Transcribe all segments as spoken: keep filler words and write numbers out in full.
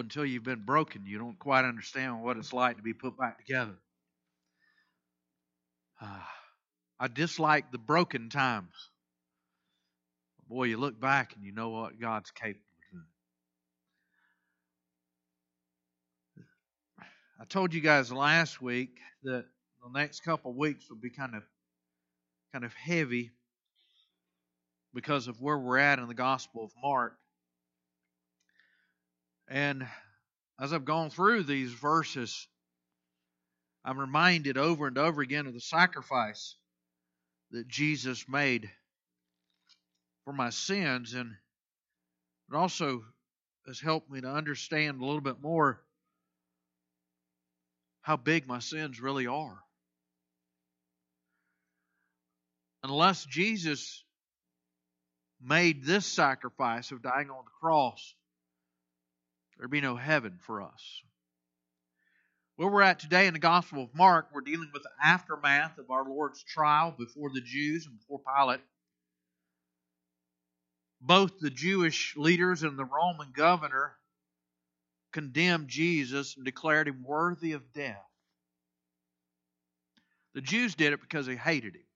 Well, until you've been broken, you don't quite understand what it's like to be put back together. Uh, I dislike the broken times. Boy, you look back and you know what God's capable of doing. I told you guys last week that the next couple of weeks will be kind of kind of heavy because of where we're at in the Gospel of Mark. And as I've gone through these verses, I'm reminded over and over again of the sacrifice that Jesus made for my sins, and it also has helped me to understand a little bit more how big my sins really are. Unless Jesus made this sacrifice of dying on the cross, there'd be no heaven for us. Where we're at today in the Gospel of Mark, we're dealing with the aftermath of our Lord's trial before the Jews and before Pilate. Both the Jewish leaders and the Roman governor condemned Jesus and declared him worthy of death. The Jews did it because they hated him.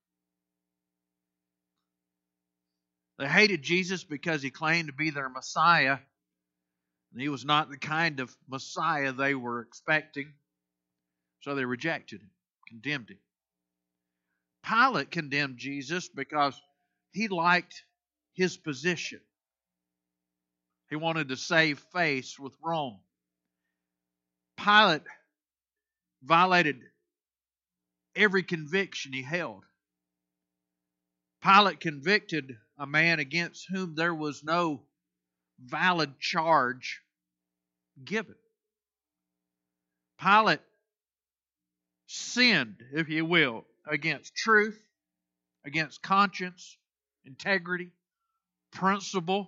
They hated Jesus because he claimed to be their Messiah, and he was not the kind of Messiah they were expecting. So they rejected him, condemned him. Pilate condemned Jesus because he liked his position. He wanted to save face with Rome. Pilate violated every conviction he held. Pilate convicted a man against whom there was no valid charge given. Pilate sinned, if you will, against truth, against conscience, integrity, principle.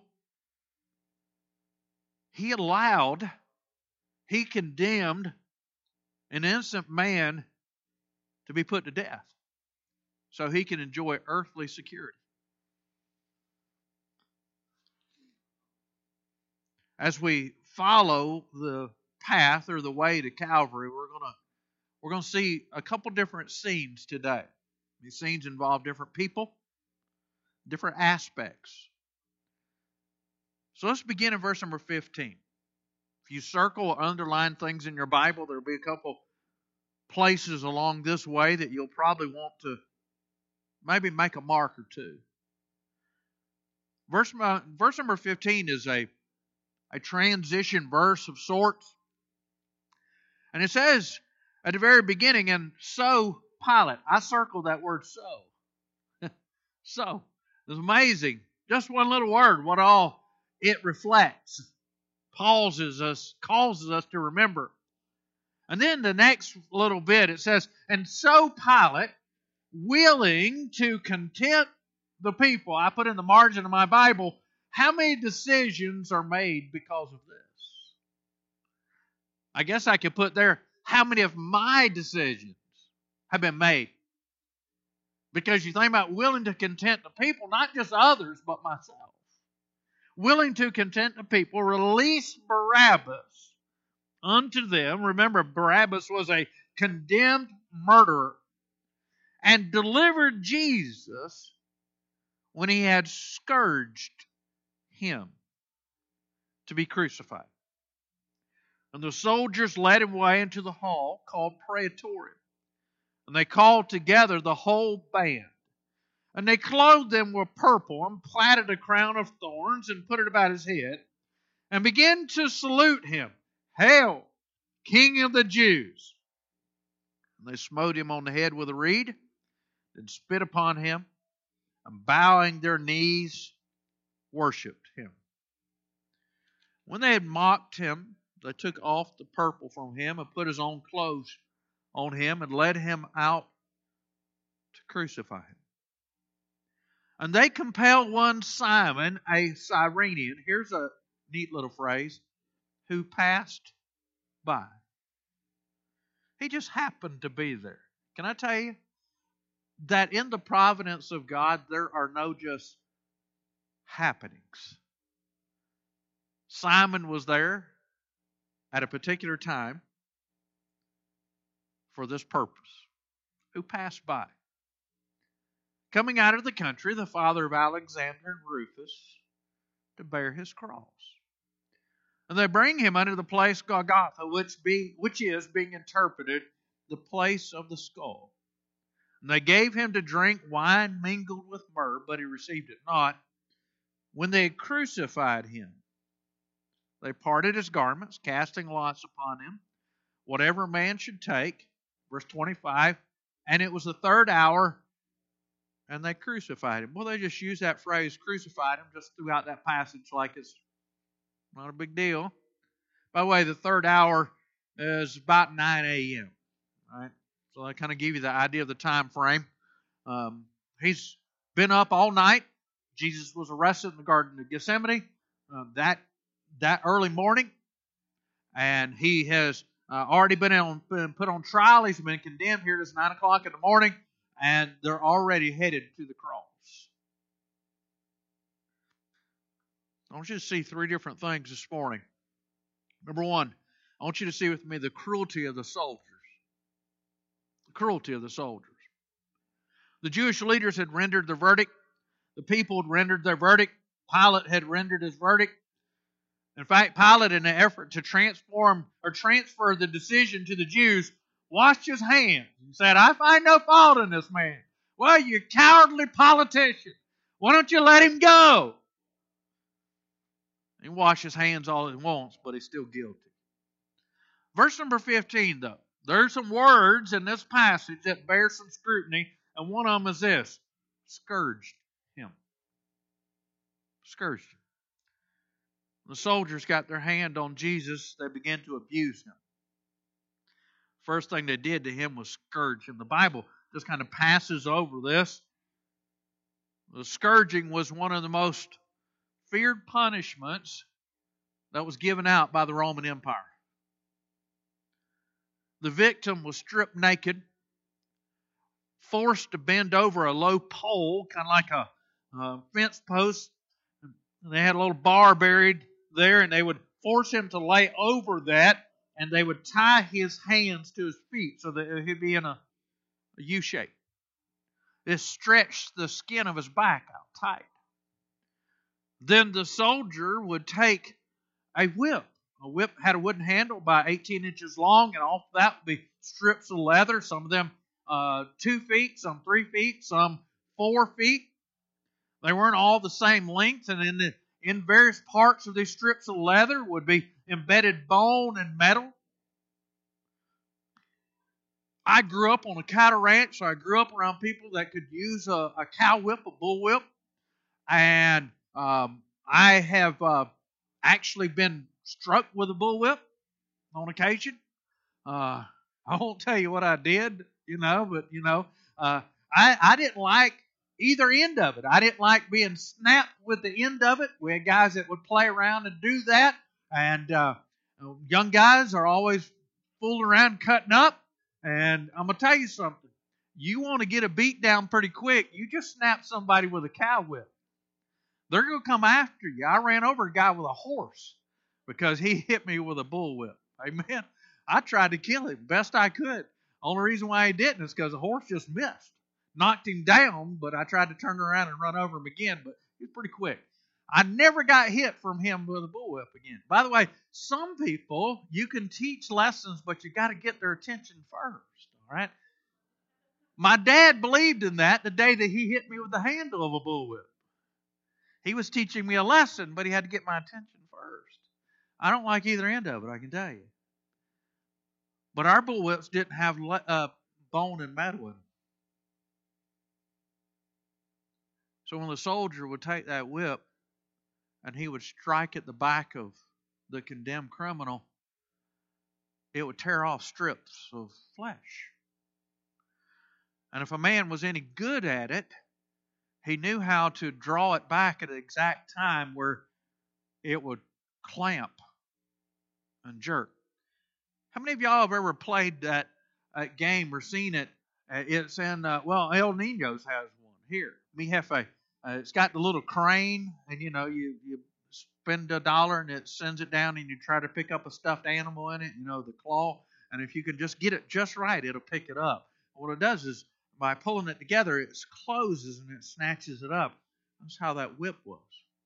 He allowed, he condemned an innocent man to be put to death so he can enjoy earthly security. As we follow the path or the way to Calvary, we're going to we're going to see a couple different scenes today. These scenes involve different people, different aspects. So let's begin in verse number fifteen. If you circle or underline things in your Bible, there will be a couple places along this way that you'll probably want to maybe make a mark or two. Verse, verse number fifteen is a, a transition verse of sorts. And it says at the very beginning, and so Pilate. I circled that word so. So. It's amazing. Just one little word, what all it reflects. Pauses us, causes us to remember. And then the next little bit, it says, and so Pilate, willing to content the people. I put in the margin of my Bible, how many decisions are made because of this? I guess I could put there, how many of my decisions have been made? Because you think about willing to content the people, not just others, but myself. Willing to content the people, release Barabbas unto them. Remember, Barabbas was a condemned murderer. And delivered Jesus when he had scourged him to be crucified. And the soldiers led him away into the hall called Praetorium. And they called together the whole band. And they clothed them with purple and platted a crown of thorns and put it about his head. And began to salute him. Hail, King of the Jews! And they smote him on the head with a reed, and spit upon him, and bowing their knees, worshipped him. When they had mocked him, they took off the purple from him and put his own clothes on him and led him out to crucify him. And they compelled one Simon, a Cyrenian, here's a neat little phrase, who passed by. He just happened to be there. Can I tell you that in the providence of God, there are no just happenings. Simon was there. at a particular time for this purpose, who passed by. Coming out of the country, the father of Alexander and Rufus, to bear his cross. And they bring him unto the place Golgotha, which, be, which is, being interpreted, the place of the skull. And they gave him to drink wine mingled with myrrh, but he received it not. When they had crucified him, they parted his garments, casting lots upon him, whatever man should take. Verse twenty-five, and it was the third hour, and they crucified him. Well, they just use that phrase, crucified him, just throughout that passage like it's not a big deal. By the way, the third hour is about nine a.m. Right? So I kind of give you the idea of the time frame. Um, he's been up all night. Jesus was arrested in the Garden of Gethsemane uh, that that early morning, and he has uh, already been, on, been put on trial. He's been condemned. Here it is nine o'clock in the morning, and they're already headed to the cross. I want you to see three different things this morning. Number one, I want you to see with me the cruelty of the soldiers. The cruelty of the soldiers. The Jewish leaders had rendered their verdict. The people had rendered their verdict. Pilate had rendered his verdict. In fact, Pilate, in an effort to transform or transfer the decision to the Jews, washed his hands and said, I find no fault in this man. Well, you cowardly politician. Why don't you let him go? He washed his hands all he wants, but he's still guilty. Verse number fifteen, though. There's some words in this passage that bear some scrutiny, and one of them is this: scourged him. Scourged him. The soldiers got their hand on Jesus. They began to abuse him. First thing they did to him was scourge him. The Bible just kind of passes over this. The scourging was one of the most feared punishments that was given out by the Roman Empire. The victim was stripped naked, forced to bend over a low pole, kind of like a, a fence post. And they had a little bar buried there, and they would force him to lay over that, and they would tie his hands to his feet so that he'd be in a, a U shape. This stretched the skin of his back out tight. Then the soldier would take a whip. A whip had a wooden handle about eighteen inches long, and off that would be strips of leather, some of them uh, two feet, some three feet, some four feet. They weren't all the same length, and in the in various parts of these strips of leather would be embedded bone and metal. I grew up on a cattle ranch, so I grew up around people that could use a, a cow whip, a bull whip, and um, I have uh, actually been struck with a bull whip on occasion. Uh, I won't tell you what I did, you know, but, you know, uh, I, I didn't like either end of it. I didn't like being snapped with the end of it. We had guys that would play around and do that, and uh, young guys are always fooling around cutting up, and I'm going to tell you something. You want to get a beat down pretty quick, you just snap somebody with a cow whip. They're going to come after you. I ran over a guy with a horse because he hit me with a bull whip. Amen. I tried to kill him best I could. Only reason why he didn't is because the horse just missed. Knocked him down, but I tried to turn around and run over him again, but he was pretty quick. I never got hit from him with a bullwhip again. By the way, some people, you can teach lessons, but you got to get their attention first, all right? My dad believed in that the day that he hit me with the handle of a bullwhip. He was teaching me a lesson, but he had to get my attention first. I don't like either end of it, I can tell you. But our bullwhips didn't have uh, bone and metal in them. So when the soldier would take that whip and he would strike at the back of the condemned criminal, it would tear off strips of flesh. And if a man was any good at it, he knew how to draw it back at an exact time where it would clamp and jerk. How many of y'all have ever played that uh, game or seen it? Uh, it's in, uh, well, El Nino's has one here. Mi Jefe. Uh, it's got the little crane, and you know, you, you spend a dollar and it sends it down and you try to pick up a stuffed animal in it, you know, the claw. And if you can just get it just right, it'll pick it up. What it does is by pulling it together, it closes and it snatches it up. That's how that whip was.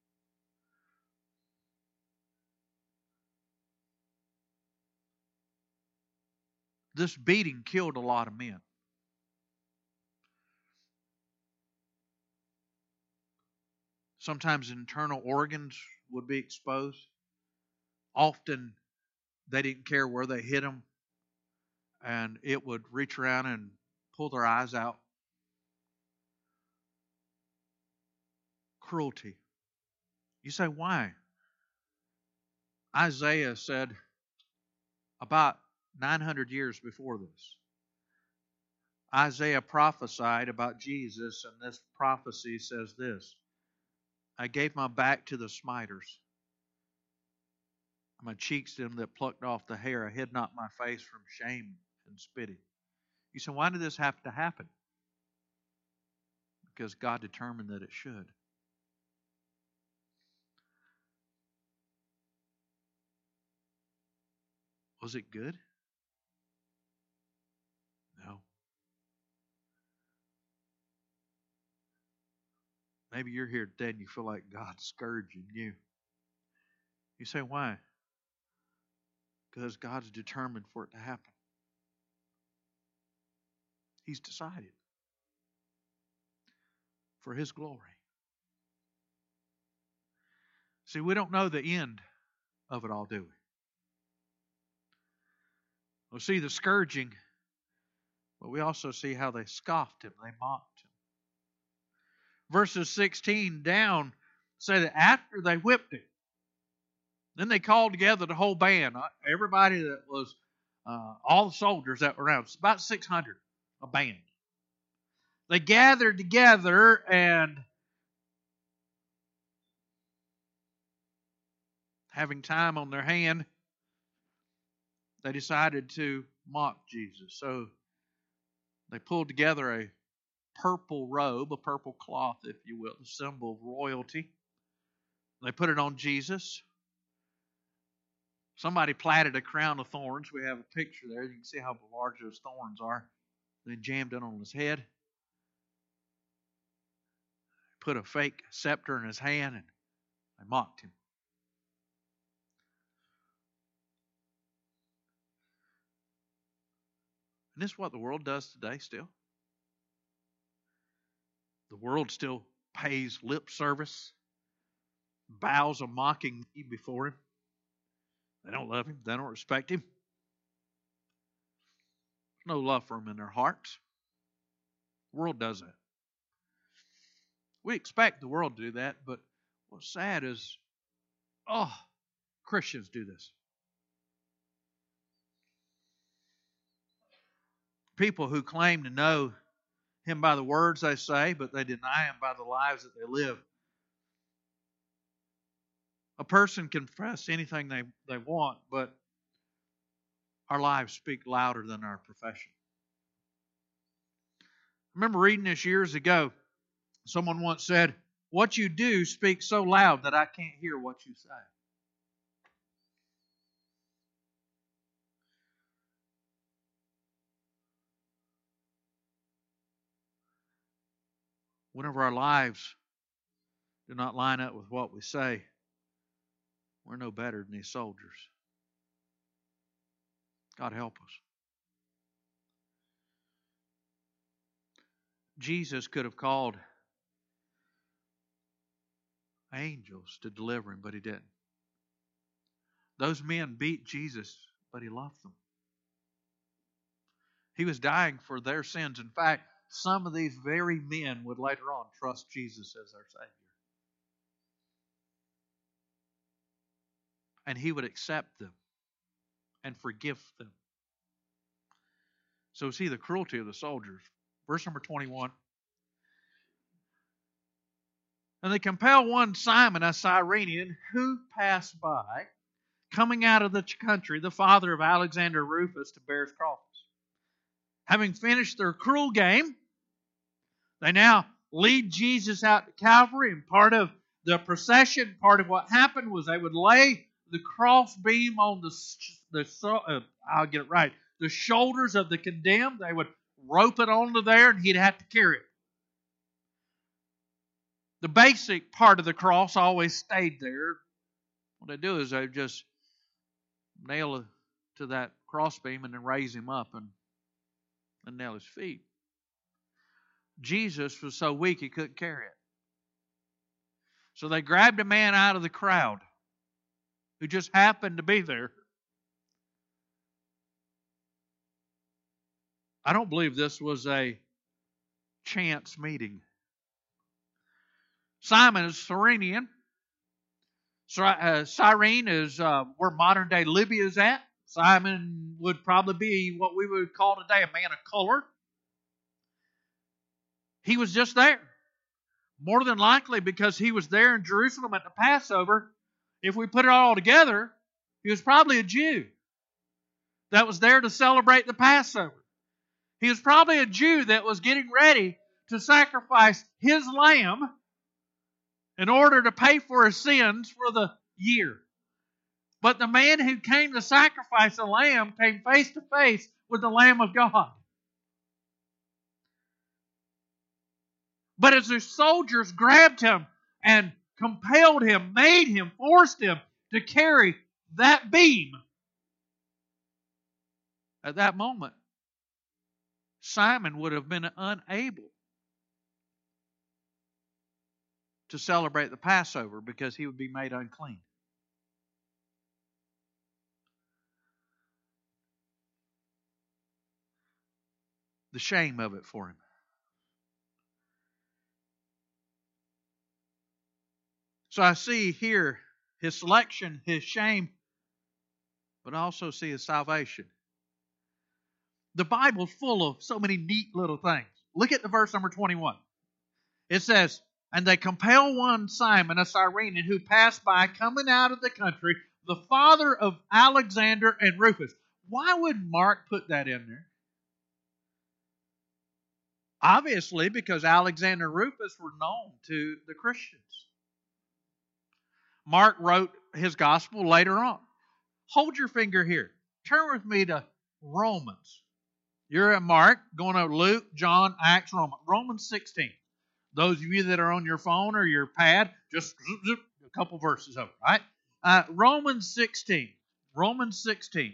This beating killed a lot of men. Sometimes internal organs would be exposed. Often they didn't care where they hit them, and it would reach around and pull their eyes out. Cruelty. You say, why? Isaiah said about nine hundred years before this, Isaiah prophesied about Jesus, and this prophecy says this: I gave my back to the smiters, my cheeks to them that plucked off the hair. I hid not my face from shame and spitting. You say, why did this have to happen? Because God determined that it should. Was it good? No. Maybe you're here today and you feel like God's scourging you. You say, why? Because God's determined for it to happen. He's decided. For His glory. See, we don't know the end of it all, do we? We'll see the scourging, but we also see how they scoffed Him, they mocked Him. Verses sixteen down say that after they whipped Him, then they called together the whole band, everybody that was, uh, all the soldiers that were around. It's about six hundred, a band. They gathered together and having time on their hand, they decided to mock Jesus. So they pulled together a purple robe, a purple cloth, if you will, the symbol of royalty. They put it on Jesus. Somebody plaited a crown of thorns. We have a picture there. You can see how large those thorns are. They jammed it on his head. Put a fake scepter in his hand and they mocked Him. And this is what the world does today still. The world still pays lip service, bows a mocking knee before Him. They don't love Him. They don't respect Him. There's no love for Him in their hearts. The world does that. We expect the world to do that, but what's sad is, oh, Christians do this. People who claim to know Him by the words they say, but they deny Him by the lives that they live. A person can profess anything they, they want, but our lives speak louder than our profession. I remember reading this years ago. Someone once said, what you do speaks so loud that I can't hear what you say. Whenever our lives do not line up with what we say, we're no better than these soldiers. God help us. Jesus could have called angels to deliver Him, but He didn't. Those men beat Jesus, but He loved them. He was dying for their sins. In fact, some of these very men would later on trust Jesus as their Savior. And He would accept them and forgive them. So see the cruelty of the soldiers. Verse number twenty-one. And they compel one Simon, a Cyrenian, who passed by, coming out of the country, the father of Alexander Rufus, to bear his crosses. Having finished their cruel game, they now lead Jesus out to Calvary, and part of the procession, part of what happened was they would lay the cross beam on the, the uh, I'll get it right, the shoulders of the condemned. They would rope it onto there, and he'd have to carry it. The basic part of the cross always stayed there. What they do is they just nail it to that crossbeam and then raise him up and, and nail his feet. Jesus was so weak he couldn't carry it. So they grabbed a man out of the crowd who just happened to be there. I don't believe this was a chance meeting. Simon is Cyrenian. Cyrene is uh, where modern day Libya is at. Simon would probably be what we would call today a man of color. He was just there. More than likely because he was there in Jerusalem at the Passover. If we put it all together, he was probably a Jew that was there to celebrate the Passover. He was probably a Jew that was getting ready to sacrifice his lamb in order to pay for his sins for the year. But the man who came to sacrifice the lamb came face to face with the Lamb of God. But as the soldiers grabbed him and compelled him, made him, forced him to carry that beam, at that moment, Simon would have been unable to celebrate the Passover because he would be made unclean. The shame of it for him. So I see here his selection, his shame, but I also see his salvation. The Bible's full of so many neat little things. Look at the verse number twenty-one. It says, "And they compel one Simon, a Cyrenian, who passed by, coming out of the country, the father of Alexander and Rufus." Why would Mark put that in there? Obviously, because Alexander and Rufus were known to the Christians. Mark wrote his gospel later on. Hold your finger here. Turn with me to Romans. You're at Mark, going to Luke, John, Acts, Romans. Romans sixteen. Those of you that are on your phone or your pad, just zoop, zoop, a couple verses over, right? Uh, Romans sixteen. Romans sixteen.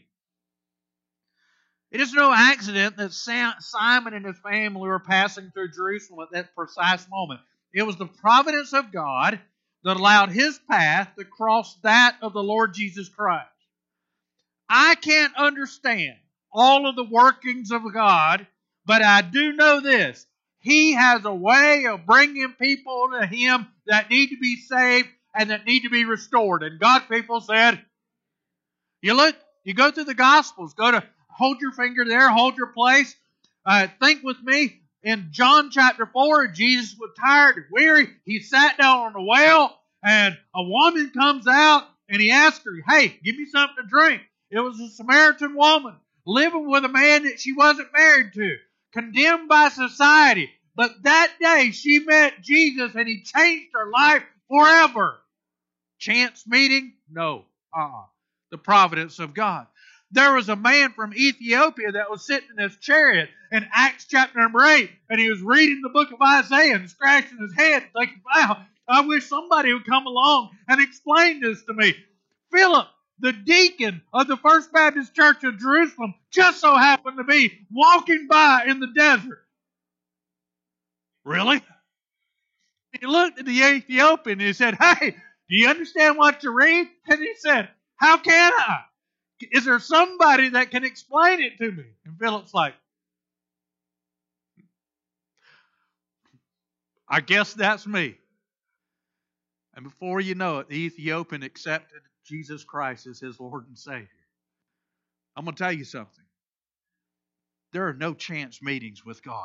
It is no accident that Simon and his family were passing through Jerusalem at that precise moment. It was the providence of God that allowed his path to cross that of the Lord Jesus Christ. I can't understand all of the workings of God, but I do know this. He has a way of bringing people to Him that need to be saved and that need to be restored. And God's people said, you look, you go through the Gospels, go to, hold your finger there, hold your place. Uh, think with me, in John chapter four, Jesus was tired and weary. He sat down on the well, and a woman comes out, and he asked her, hey, give me something to drink. It was a Samaritan woman living with a man that she wasn't married to, condemned by society. But that day she met Jesus and He changed her life forever. Chance meeting? No. Uh-uh. The providence of God. There was a man from Ethiopia that was sitting in his chariot in Acts chapter number eight, and he was reading the book of Isaiah and scratching his head and thinking, wow, I wish somebody would come along and explain this to me. Philip, the deacon of the First Baptist Church of Jerusalem, just so happened to be walking by in the desert. Really? He looked at the Ethiopian and he said, hey, do you understand what you read? And he said, how can I? Is there somebody that can explain it to me? And Philip's like, I guess that's me. And before you know it, the Ethiopian accepted Jesus Christ as his Lord and Savior. I'm going to tell you something. There are no chance meetings with God.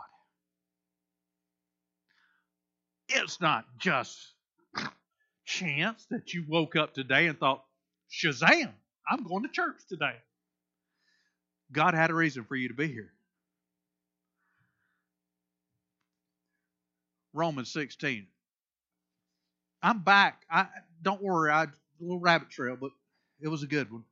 It's not just chance that you woke up today and thought, Shazam, I'm going to church today. God had a reason for you to be here. Romans sixteen. I'm back. I don't worry. I a little rabbit trail, but it was a good one.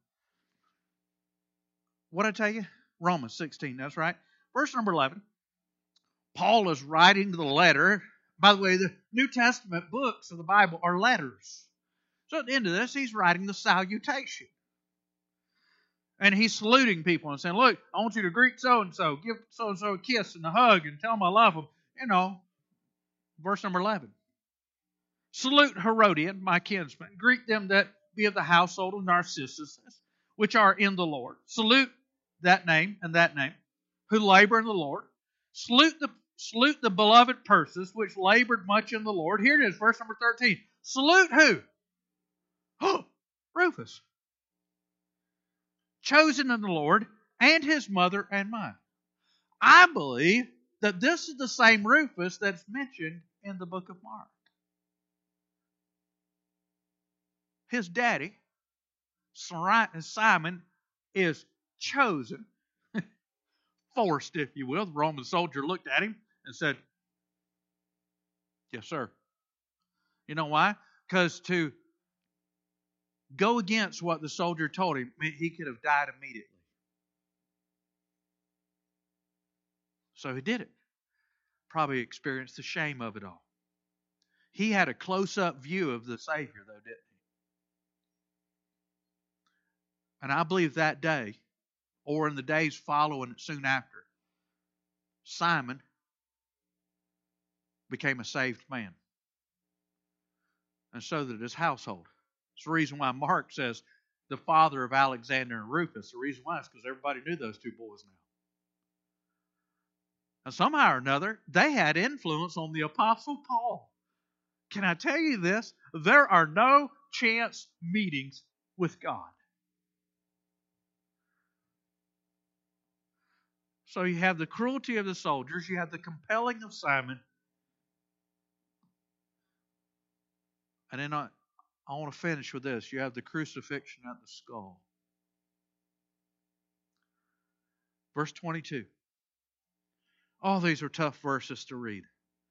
What did I tell you? Romans sixteen. That's right. Verse number eleven. Paul is writing the letter. By the way, the New Testament books of the Bible are letters. So at the end of this, he's writing the salutation. And he's saluting people and saying, look, I want you to greet so-and-so, give so-and-so a kiss and a hug and tell them I love them. You know, verse number eleven. Salute Herodian, my kinsman. Greet them that be of the household of Narcissus, which are in the Lord. Salute that name and that name, who labor in the Lord. Salute the salute the beloved Persis, which labored much in the Lord. Here it is, verse number thirteen. Salute who? Oh, Rufus. Chosen in the Lord, and his mother and mine. I believe that this is the same Rufus that's mentioned in the book of Mark. His daddy, Simon, is chosen, forced, if you will. The Roman soldier looked at him and said, yes, sir. You know why? Because to go against what the soldier told him meant he could have died immediately. So he did it. Probably experienced the shame of it all. He had a close-up view of the Savior, though, didn't he? And I believe that day, or in the days following soon after, Simon became a saved man. And so did his household. It's the reason why Mark says the father of Alexander and Rufus. The reason why is because everybody knew those two boys now. And somehow or another, they had influence on the Apostle Paul. Can I tell you this? There are no chance meetings with God. So you have the cruelty of the soldiers, you have the compelling of Simon, and then I, I want to finish with this. You have the crucifixion at the skull. Verse twenty-two. All these are tough verses to read.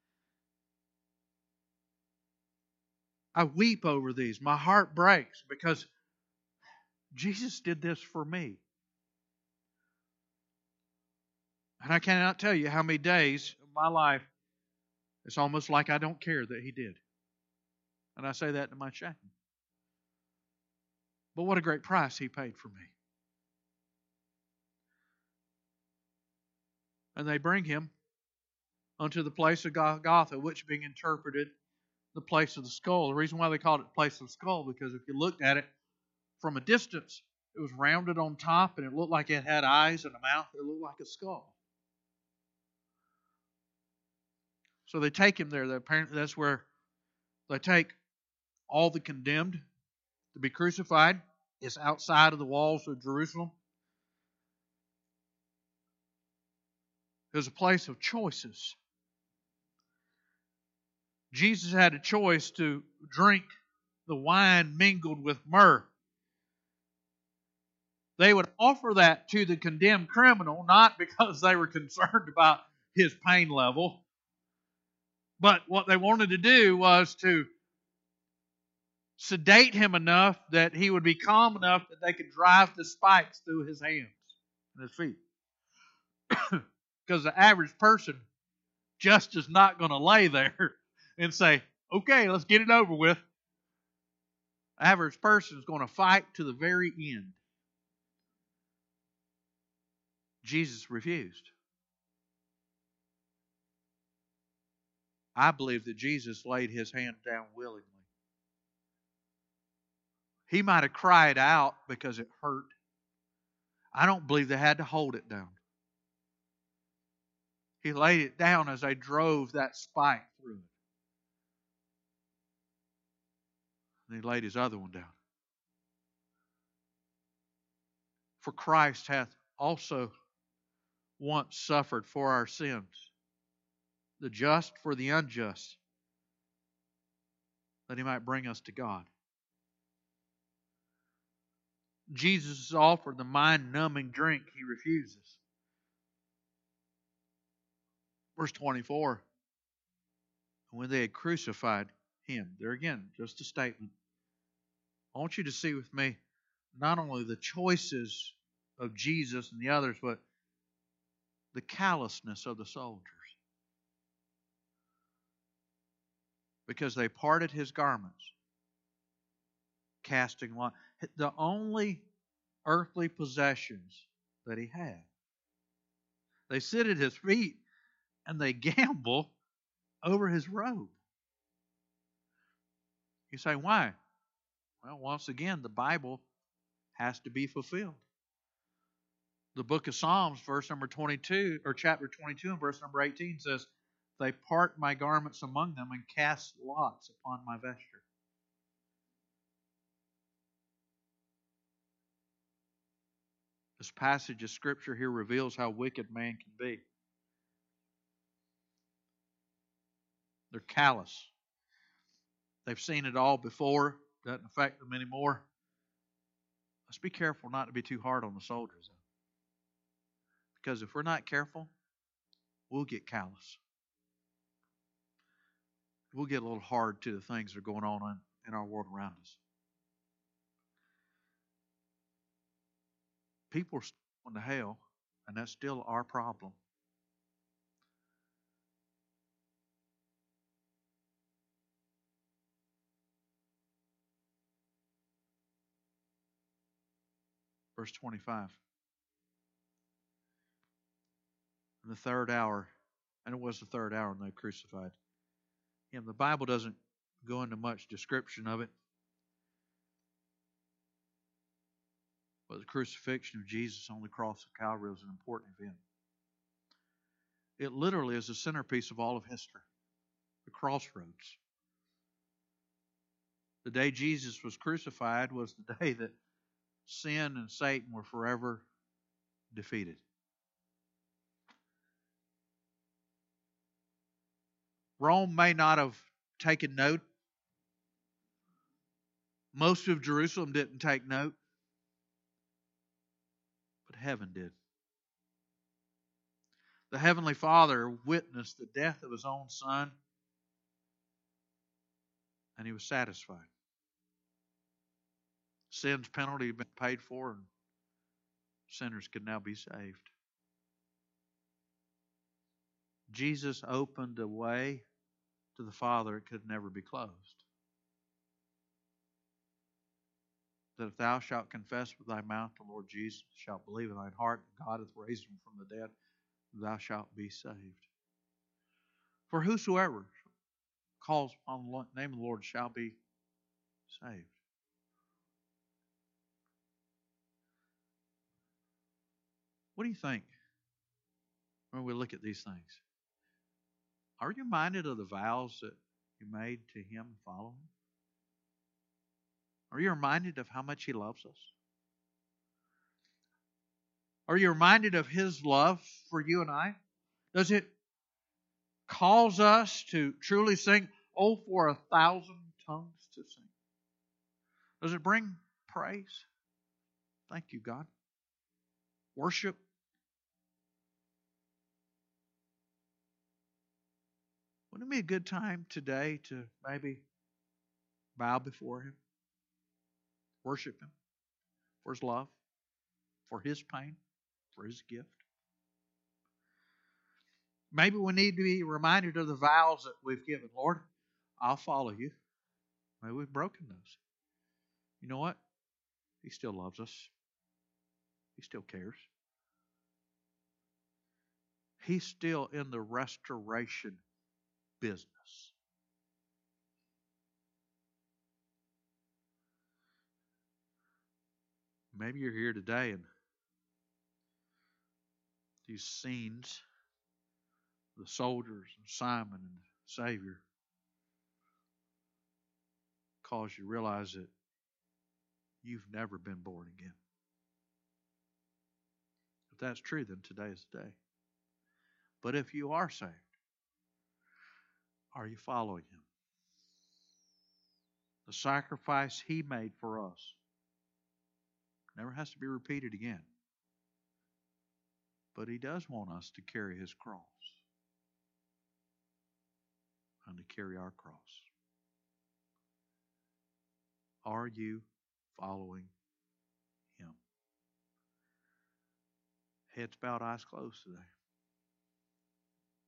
I weep over these. My heart breaks because Jesus did this for me. And I cannot tell you how many days of my life it's almost like I don't care that He did. And I say that to my shame. But what a great price He paid for me. And they bring Him unto the place of Golgotha, which being interpreted the place of the skull. The reason why they called it the place of the skull, because if you looked at it from a distance, it was rounded on top and it looked like it had eyes and a mouth. It looked like a skull. So they take Him there. Apparently that's where they take all the condemned to be crucified. It's outside of the walls of Jerusalem. It was a place of choices. Jesus had a choice to drink the wine mingled with myrrh. They would offer that to the condemned criminal, not because they were concerned about his pain level, but what they wanted to do was to sedate him enough that he would be calm enough that they could drive the spikes through his hands and his feet. Because the average person just is not going to lay there and say, okay, let's get it over with. The average person is going to fight to the very end. Jesus refused. I believe that Jesus laid His hand down willingly. He might have cried out because it hurt. I don't believe they had to hold it down. He laid it down as they drove that spike through it. And He laid His other one down. For Christ hath also once suffered for our sins, the just for the unjust, that He might bring us to God. Jesus is offered the mind-numbing drink. He refuses. Verse twenty-four, when they had crucified Him. There again, just a statement. I want you to see with me not only the choices of Jesus and the others, but the callousness of the soldiers. Because they parted His garments, casting lot. The only earthly possessions that He had. They sit at His feet and they gamble over His robe. You say, why? Well, once again, the Bible has to be fulfilled. The book of Psalms, verse number twenty-two, or chapter twenty-two and verse number eighteen says, they part my garments among them and cast lots upon my vesture. This passage of Scripture here reveals how wicked man can be. They're callous. They've seen it all before. Doesn't affect them anymore. Let's be careful not to be too hard on the soldiers. Because if we're not careful, we'll get callous. We'll get a little hard to the things that are going on in our world around us. People are going to hell, and that's still our problem. Verse twenty-five. In the third hour, and it was the third hour when they crucified Him. The Bible doesn't go into much description of it. But the crucifixion of Jesus on the cross of Calvary was an important event. It literally is the centerpiece of all of history. The crossroads. The day Jesus was crucified was the day that sin and Satan were forever defeated. Rome may not have taken note. Most of Jerusalem didn't take note. But heaven did. The Heavenly Father witnessed the death of His own Son, and He was satisfied. Sin's penalty had been paid for, and sinners could now be saved. Jesus opened a way to the Father it could never be closed. That if thou shalt confess with thy mouth the Lord Jesus, shalt believe in thine heart that God hath raised Him from the dead, thou shalt be saved. For whosoever calls upon the name of the Lord shall be saved. What do you think when we look at these things? Are you reminded of the vows that you made to Him and follow Him? Are you reminded of how much He loves us? Are you reminded of His love for you and I? Does it cause us to truly sing, oh, for a thousand tongues to sing? Does it bring praise? Thank you, God. Worship. Wouldn't it be a good time today to maybe bow before Him? Worship Him for His love, for His pain, for His gift. Maybe we need to be reminded of the vows that we've given. Lord, I'll follow You. Maybe we've broken those. You know what? He still loves us. He still cares. He's still in the restoration business. Maybe you're here today and these scenes, the soldiers and Simon and the Savior, cause you realize that you've never been born again. If that's true, then today is the day. But if you are saved, are you following Him? The sacrifice He made for us never has to be repeated again. But He does want us to carry His cross and to carry our cross. Are you following Him? Heads bowed, eyes closed today.